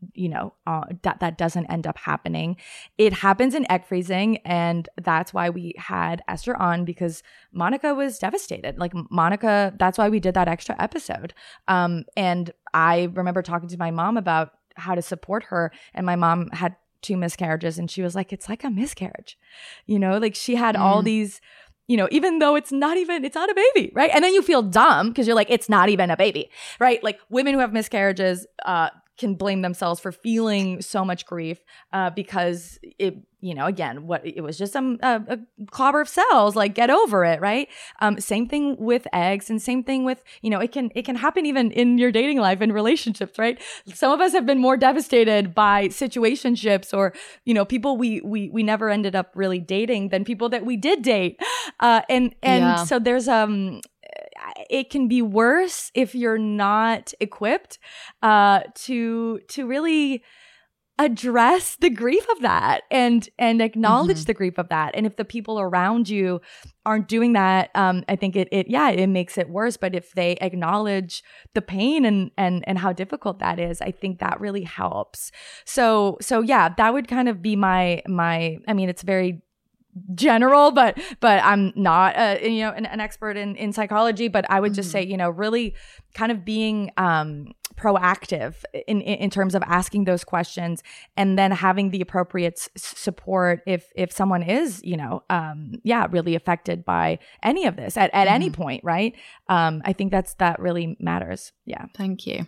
you know, uh, that that doesn't end up happening. It happens in egg freezing, and that's why we had Esther on, because Monica was devastated. Like Monica, that's why we did that extra episode. Um, and I remember talking to my mom about how to support her, and my mom had two miscarriages, and she was like, it's like a miscarriage, you know, like she had mm. all these, you know, even though it's not even, it's not a baby, right? And then you feel dumb because you're like, it's not even a baby, right? Like women who have miscarriages uh, can blame themselves for feeling so much grief uh, because it, you know, again, what it was just some uh, a clobber of cells, like get over it, right? Um, same thing with eggs, and same thing with, you know, it can it can happen even in your dating life and relationships, right? Some of us have been more devastated by situationships or, you know, people we we we never ended up really dating than people that we did date, uh, and and yeah. so there's um. it can be worse if you're not equipped uh, to to really address the grief of that and and acknowledge mm-hmm. the grief of that. And if the people around you aren't doing that, um, I think it it yeah it makes it worse. But if they acknowledge the pain and and and how difficult that is, I think that really helps. So so yeah, that would kind of be my my. I mean, it's very general, but but I'm not uh, you know an, an expert in in psychology, but I would just mm-hmm. say, you know, really kind of being um proactive in in terms of asking those questions, and then having the appropriate s- support if if someone is, you know, um yeah really affected by any of this at, at mm-hmm. any point, right? um I think that's that really matters. Yeah. Thank you.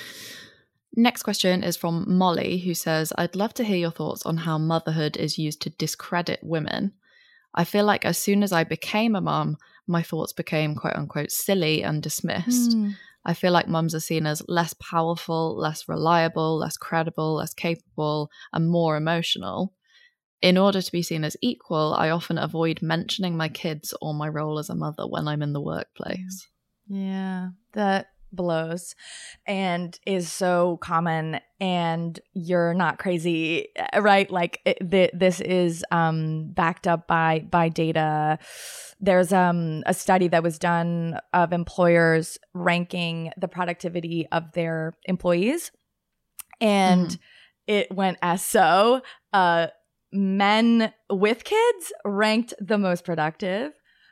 Next question is from Molly, who says, I'd love to hear your thoughts on how motherhood is used to discredit women. I feel like as soon as I became a mum, my thoughts became quote unquote silly and dismissed. Mm. I feel like mums are seen as less powerful, less reliable, less credible, less capable, and more emotional. In order to be seen as equal, I often avoid mentioning my kids or my role as a mother when I'm in the workplace. Yeah, that blows and is so common, and you're not crazy, right? Like it, th- this is um backed up by by data. There's um a study that was done of employers ranking the productivity of their employees, and mm. it went as so uh men with kids ranked the most productive.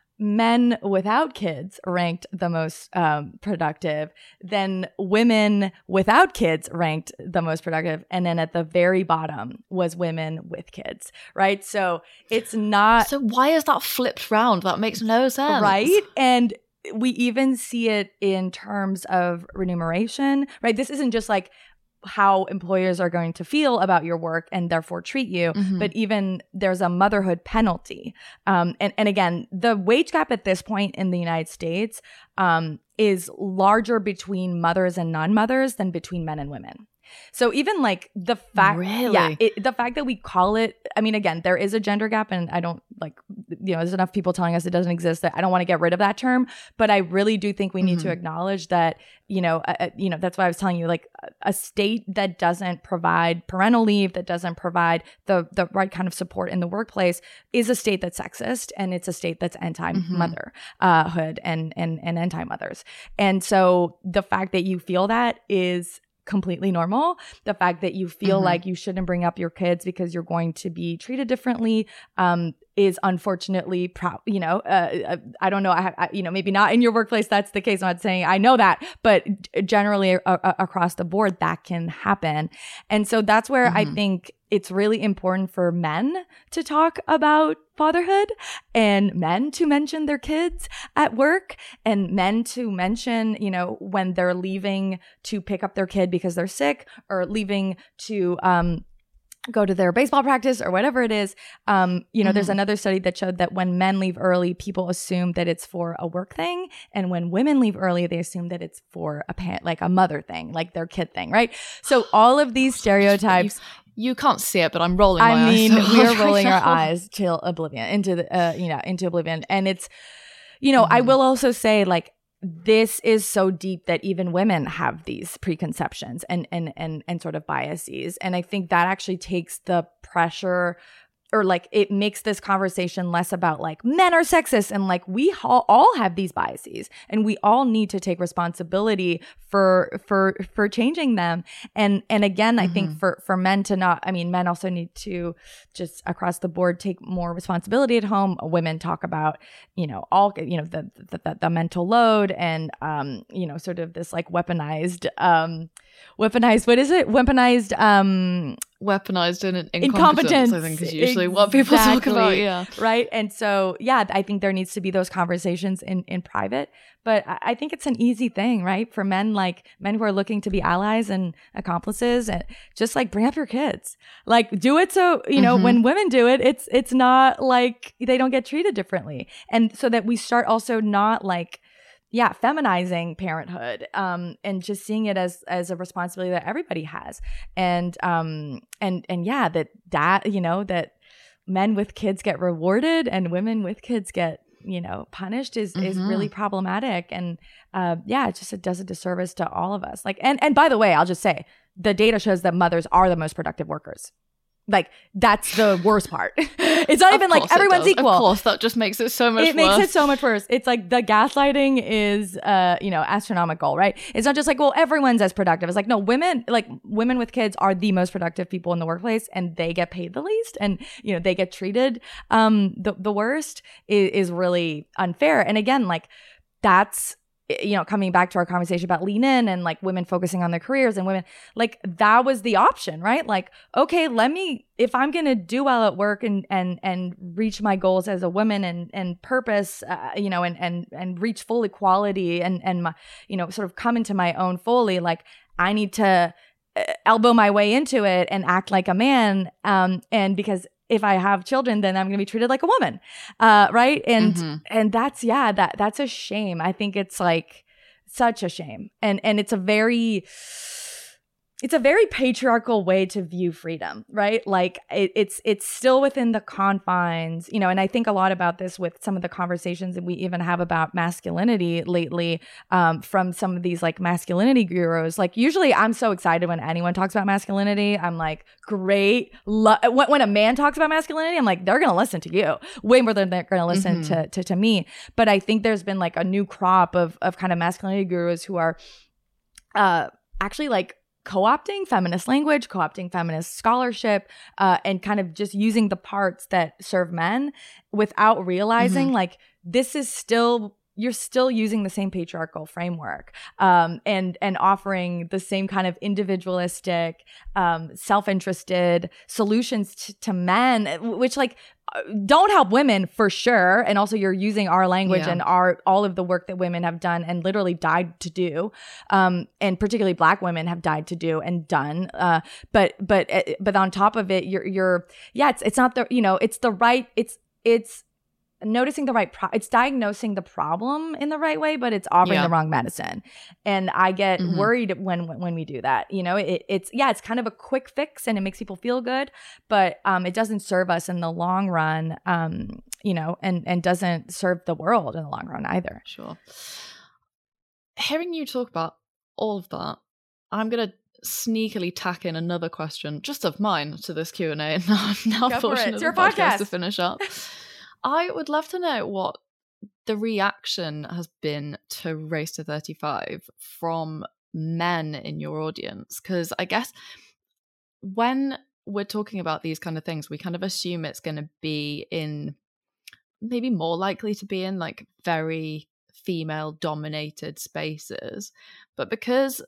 Men without kids ranked the most um, productive. Then women without kids ranked the most productive. And then at the very bottom was women with kids, right? So it's not... So why is that flipped round? That makes no sense. Right? And we even see it in terms of remuneration, right? This isn't just like how employers are going to feel about your work and therefore treat you, mm-hmm. but even there's a motherhood penalty. Um, and, and again, the wage gap at this point in the United States um, is larger between mothers and non-mothers than between men and women. So even like the fact, really? yeah, it, the fact that we call it, I mean, again, there is a gender gap, and I don't like, you know, there's enough people telling us it doesn't exist that I don't want to get rid of that term, but I really do think we need mm-hmm. to acknowledge that, you know, uh, you know, that's why I was telling you, like a state that doesn't provide parental leave, that doesn't provide the the right kind of support in the workplace is a state that's sexist, and it's a state that's anti-motherhood mm-hmm. and, and, and anti-mothers. And so the fact that you feel that is completely normal. The fact that you feel mm-hmm. like you shouldn't bring up your kids because you're going to be treated differently um, is unfortunately, pro- you know, uh, I don't know, I, I, you know, maybe not in your workplace that's the case. I'm not saying I know that, but generally a- a- across the board that can happen. And so that's where mm-hmm. I think it's really important for men to talk about fatherhood, and men to mention their kids at work, and men to mention, you know, when they're leaving to pick up their kid because they're sick, or leaving to um, go to their baseball practice or whatever it is. Um, you know, mm-hmm. there's another study that showed that when men leave early, people assume that it's for a work thing. And when women leave early, they assume that it's for a parent, like a mother thing, like their kid thing, right? So all of these stereotypes... You can't see it, but I'm rolling my I mean, eyes. we are rolling our eyes till oblivion, into the, uh, you know, into oblivion. And it's, you know, mm-hmm. I will also say, like, this is so deep that even women have these preconceptions and and and and sort of biases. And I think that actually takes the pressure or like it makes this conversation less about like men are sexist and like we all, all have these biases and we all need to take responsibility for for for changing them. And and again, I mm-hmm. think for for men to not, I mean, men also need to just across the board take more responsibility at home. Women talk about, you know, all, you know, the the, the, the mental load and um, you know, sort of this like weaponized um weaponized what is it? Weaponized um weaponized in incompetence, incompetence, I think is usually exactly. what people talk about. Yeah. Right. And so, yeah, I think there needs to be those conversations in, in private, but I think it's an easy thing, right? For men, like men who are looking to be allies and accomplices, and just like bring up your kids, like do it. So, you know, mm-hmm. when women do it, it's, it's not like they don't get treated differently. And so that we start also not like, yeah, feminizing parenthood, um, and just seeing it as as a responsibility that everybody has, and um, and and yeah, that that you know that men with kids get rewarded and women with kids get you know punished is mm-hmm. is really problematic, and uh, yeah, it just it does a disservice to all of us. Like, and and by the way, I'll just say the data shows that mothers are the most productive workers. Like, that's the worst part. It's not even like everyone's equal. Of course, that just makes it so much worse. It makes it so much worse. It's like the gaslighting is, uh, you know, astronomical, right? It's not just like, well, everyone's as productive. It's like, no, women, like women with kids are the most productive people in the workplace and they get paid the least and, you know, they get treated um, the, the worst is, is really unfair. And again, like that's, you know, coming back to our conversation about lean in and like women focusing on their careers and women, like that was the option, right? Like, okay, let me, if I'm going to do well at work and, and, and reach my goals as a woman and, and purpose, uh, you know, and, and, and reach full equality and, and my, you know, sort of come into my own fully, like I need to elbow my way into it and act like a man. Um, and because if I have children, then I'm going to be treated like a woman. Uh, right. And, mm-hmm. and that's, yeah, that, that's a shame. I think it's like such a shame. And, and it's a very, it's a very patriarchal way to view freedom, right? Like it, it's, it's still within the confines, you know, and I think a lot about this with some of the conversations that we even have about masculinity lately, um, from some of these like masculinity gurus. Like usually I'm so excited when anyone talks about masculinity. I'm like, great. Lo- when, when a man talks about masculinity, I'm like, they're going to listen to you way more than they're going to listen mm-hmm. to, to, to me. But I think there's been like a new crop of, of kind of masculinity gurus who are, uh, actually like, co-opting feminist language, co-opting feminist scholarship, uh, and kind of just using the parts that serve men without realizing mm-hmm. like this is still, you're still using the same patriarchal framework, um, and and offering the same kind of individualistic, um, self-interested solutions t- to men, which like don't help women for sure. And also you're using our language yeah. and our all of the work that women have done and literally died to do, um, and particularly Black women have died to do and done. Uh, but but but on top of it, you're you're yeah, it's it's not the you know it's the right it's it's. noticing the right pro- it's diagnosing the problem in the right way, but it's offering yeah. the wrong medicine. And I get mm-hmm. worried when, when when we do that. You know, it, it's yeah, it's kind of a quick fix and it makes people feel good, but um, it doesn't serve us in the long run. Um, you know, and and doesn't serve the world in the long run either. Sure. Hearing you talk about all of that, I'm gonna sneakily tack in another question, just of mine, to this Q and A. Now, now portion of the podcast. podcast to finish up. I would love to know what the reaction has been to Race to thirty-five from men in your audience. Because I guess when we're talking about these kind of things, we kind of assume it's going to be in, maybe more likely to be in like very female dominated spaces. But because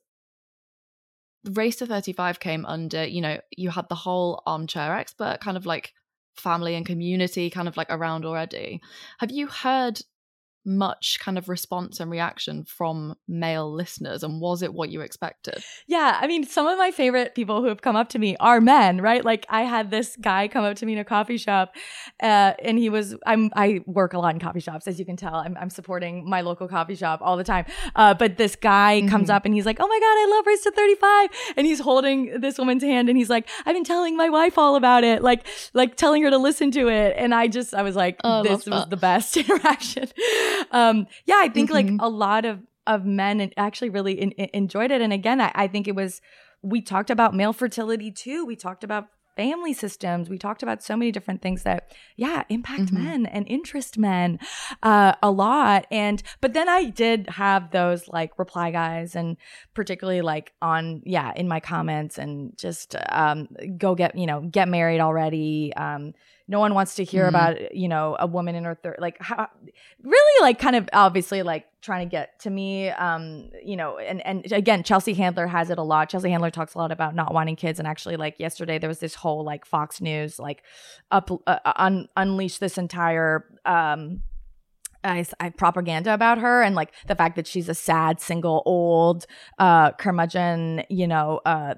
Race to thirty-five came under, you know, you had the whole armchair expert kind of like family and community kind of like around already. Have you heard much kind of response and reaction from male listeners, and was it what you expected? Yeah, I mean, some of my favorite people who have come up to me are men, right? Like I had this guy come up to me in a coffee shop, uh, and he was, I'm, I work a lot in coffee shops, as you can tell. I'm, I'm supporting my local coffee shop all the time. Uh, but this guy mm-hmm. comes up and he's like, oh my God, I love Race to thirty-five. And he's holding this woman's hand and he's like, I've been telling my wife all about it, like, like telling her to listen to it. And I just, I was like, oh, this was the best interaction. Um, yeah, I think mm-hmm. like a lot of, of men actually really in, in, enjoyed it. And again, I, I think it was, we talked about male fertility too. We talked about family systems. We talked about so many different things that, yeah, impact mm-hmm. men and interest men uh, a lot. And, but then I did have those like reply guys, and particularly like on, yeah, in my comments, and just um, go get, you know, get married already. Um, no one wants to hear mm-hmm. about, you know, a woman in her third, like how, really like kind of obviously like trying to get to me, um, you know, and, and again, Chelsea Handler has it a lot. Chelsea Handler talks a lot about not wanting kids. And actually like yesterday there was this whole like Fox News, like up, uh, un, unleash this entire, um, I, I propaganda about her, and like the fact that she's a sad, single, old, uh, curmudgeon, you know, uh,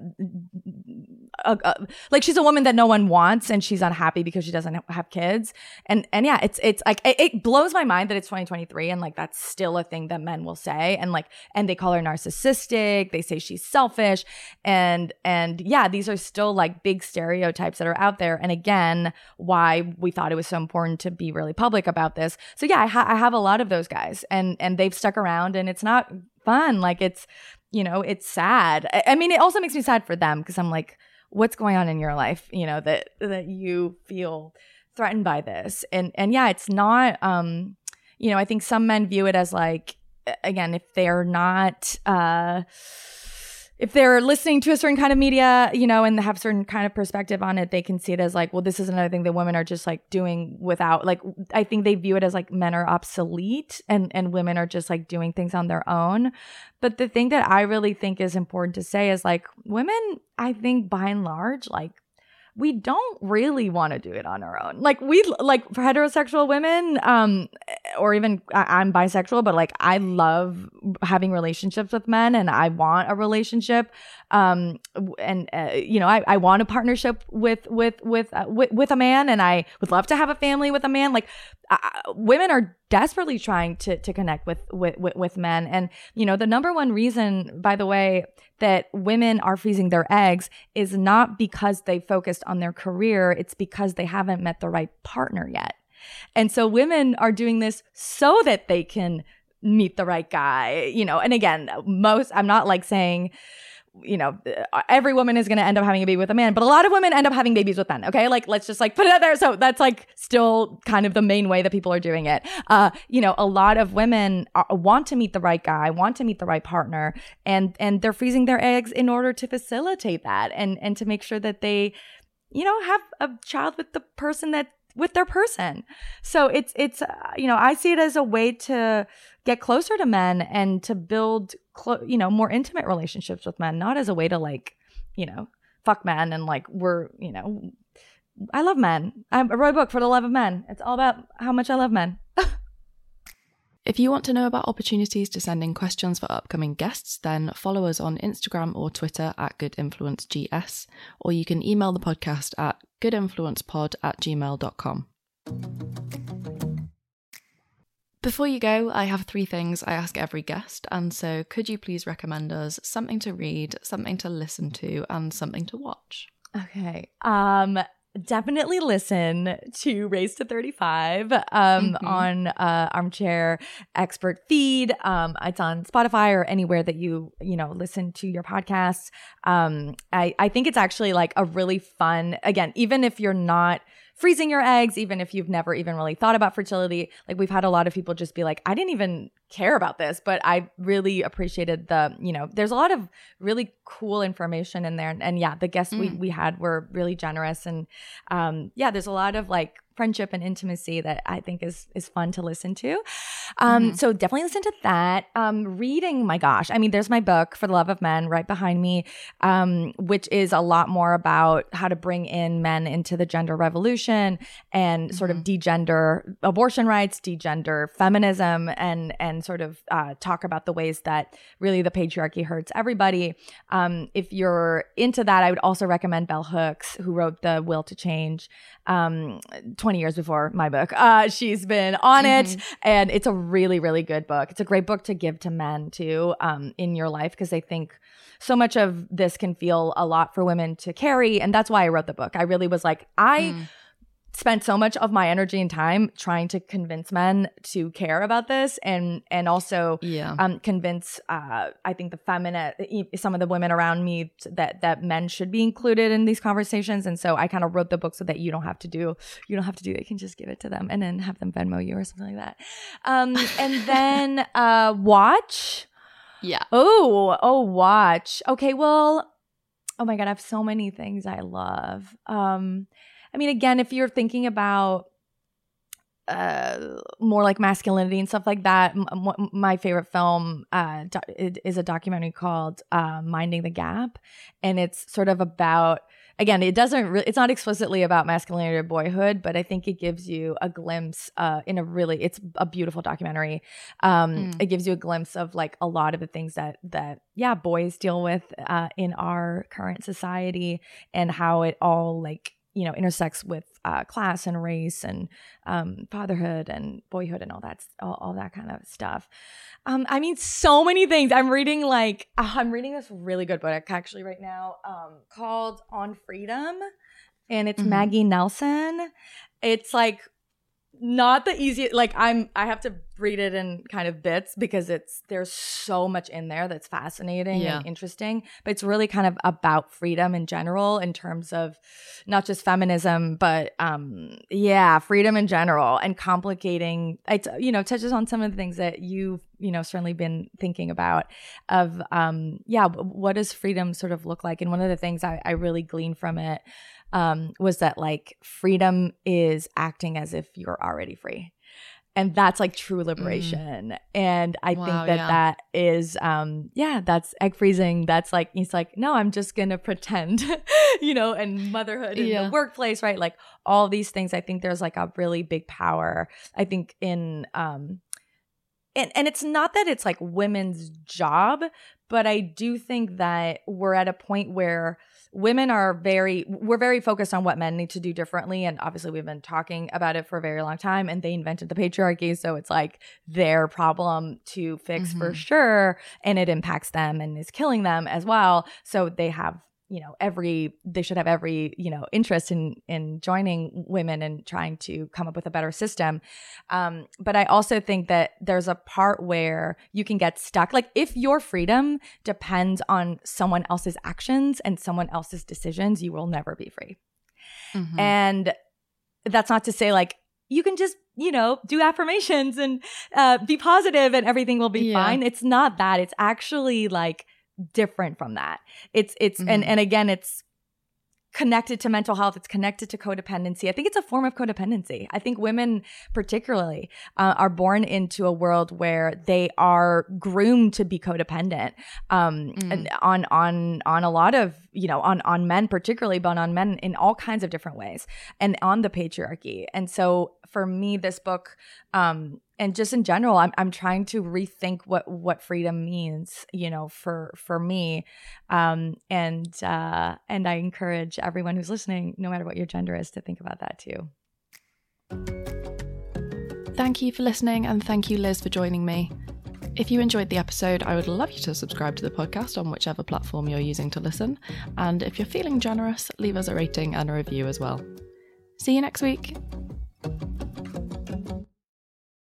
uh, uh, like she's a woman that no one wants, and she's unhappy because she doesn't have kids. And, and yeah, it's, it's like, it, it blows my mind that it's twenty twenty-three and like, that's still a thing that men will say. And like, and they call her narcissistic. They say she's selfish. And, and yeah, these are still like big stereotypes that are out there. And again, why we thought it was so important to be really public about this. So yeah, I, ha- I have a lot of those guys, and, and they've stuck around, and it's not fun. Like it's, you know, it's sad. I, I mean, it also makes me sad for them, because I'm like, what's going on in your life, you know, that, that you feel threatened by this. And, and yeah, it's not, um, you know, I think some men view it as like, again, if they're not, uh, if they're listening to a certain kind of media, you know, and have certain kind of perspective on it, they can see it as like, well, this is another thing that women are just like doing without, like, I think they view it as like men are obsolete, and, and women are just like doing things on their own. But the thing that I really think is important to say is like, women, I think by and large, like, we don't really want to do it on our own. Like we, like for heterosexual women, um, or even I, I'm bisexual, but like I love having relationships with men, and I want a relationship. Um, and uh, you know, I, I want a partnership with with with, uh, with with a man, and I would love to have a family with a man. Like uh, women are desperately trying to to connect with, with with with men, and you know, the number one reason, by the way, that women are freezing their eggs is not because they focused on their career. It's because they haven't met the right partner yet. And so women are doing this so that they can meet the right guy, you know. And again, most, I'm not like saying, you know, every woman is going to end up having a baby with a man, but a lot of women end up having babies with men. Okay. Like, let's just like put it out there. So that's like still kind of the main way that people are doing it. Uh, you know, a lot of women are, want to meet the right guy, want to meet the right partner, and, and they're freezing their eggs in order to facilitate that, and, and to make sure that they, you know, have a child with the person that, with their person. So it's, it's, uh, you know, I see it as a way to get closer to men and to build, clo- you know, more intimate relationships with men, not as a way to like, you know, fuck men. And like, we're, you know, I love men. I wrote a book for the love of men. It's all about how much I love men. If you want to know about opportunities to send in questions for upcoming guests, then follow us on Instagram or Twitter at goodinfluencegs, or you can email the podcast at goodinfluencepod at gmail dot com. Before you go, I have three things I ask every guest, and so could you please recommend us something to read, something to listen to, and something to watch? Okay. Um, definitely listen to Race to thirty-five um, mm-hmm. on uh, Armchair Expert feed. Um, it's on Spotify or anywhere that you, you know, listen to your podcasts. Um, I, I think it's actually like a really fun, again, even if you're not freezing your eggs, even if you've never even really thought about fertility. Like we've had a lot of people just be like, I didn't even care about this, but I really appreciated the, you know, there's a lot of really cool information in there. And, and yeah, the guests mm. we, we had were really generous. And um, yeah, there's a lot of like friendship and intimacy that I think is is fun to listen to. Um, mm-hmm. So definitely listen to that. Um, reading, my gosh. I mean, there's my book, For the Love of Men, right behind me, um, which is a lot more about how to bring in men into the gender revolution and mm-hmm. sort of degender abortion rights, degender feminism, and and sort of uh, talk about the ways that really the patriarchy hurts everybody. Um, if you're into that, I would also recommend Bell Hooks, who wrote The Will to Change um, twenty years before my book. Uh, she's been on mm-hmm. it, and it's a really, really good book. It's a great book to give to men too um, in your life, because I think so much of this can feel a lot for women to carry, and that's why I wrote the book. I really was like, I... Mm. spent so much of my energy and time trying to convince men to care about this, and and also yeah. um, convince uh, I think the feminine, some of the women around me that that men should be included in these conversations. And so I kind of wrote the book so that you don't have to do you don't have to do it. You can just give it to them and then have them Venmo you or something like that. Um, and then uh, watch. Yeah. Oh, oh, watch. Okay, well, oh my God, I have so many things I love. Um, I mean, again, if you're thinking about uh, more like masculinity and stuff like that, m- m- my favorite film uh, do- is a documentary called uh, Minding the Gap. And it's sort of about, again, it doesn't, re- it's not explicitly about masculinity or boyhood, but I think it gives you a glimpse uh, in a really, it's a beautiful documentary. Um, Mm. It gives you a glimpse of like a lot of the things that, that yeah, boys deal with uh, in our current society, and how it all like, you know, intersects with uh, class and race and um, fatherhood and boyhood and all that, all, all that kind of stuff. Um, I mean, so many things. I'm reading like, uh, I'm reading this really good book actually right now um, called On Freedom, and it's Mhm. Maggie Nelson. It's like not the easiest, like I'm, I have to read it in kind of bits because it's, there's so much in there that's fascinating Yeah. and interesting, but it's really kind of about freedom in general in terms of not just feminism, but um, yeah, freedom in general, and complicating, it, you know, touches on some of the things that you've, you know, certainly been thinking about of, um, yeah, what does freedom sort of look like? And one of the things I, I really gleaned from it um, was that like freedom is acting as if you're already free. And that's like true liberation. Mm. And I Wow, think that yeah. that is, um, yeah, that's egg freezing. That's like, he's like, no, I'm just going to pretend, you know, and motherhood in Yeah. the workplace, right? Like all these things. I think there's like a really big power, I think in, um, and, and it's not that it's like women's job, but I do think that we're at a point where women are very, we're very focused on what men need to do differently. And obviously we've been talking about it for a very long time, and they invented the patriarchy. So it's like their problem to fix Mhm. for sure. And it impacts them and is killing them as well. So they have, you know, every, they should have every, you know, interest in, in joining women and trying to come up with a better system. Um, but I also think that there's a part where you can get stuck. Like if your freedom depends on someone else's actions and someone else's decisions, you will never be free. Mhm. And that's not to say like, you can just, you know, do affirmations and uh, be positive and everything will be Yeah. fine. It's not that. It's actually like different from that. It's, it's, Mhm. and, and again, it's connected to mental health. It's connected to codependency. I think it's a form of codependency. I think women particularly uh, are born into a world where they are groomed to be codependent um, Mm. and on, on, on a lot of, you know, on, on men particularly, but on men in all kinds of different ways, and on the patriarchy. And so for me, this book, um, and just in general, I'm I'm trying to rethink what what freedom means, you know, for for me, um, and uh, and I encourage everyone who's listening, no matter what your gender is, to think about that too. Thank you for listening, and thank you, Liz, for joining me. If you enjoyed the episode, I would love you to subscribe to the podcast on whichever platform you're using to listen. And if you're feeling generous, leave us a rating and a review as well. See you next week.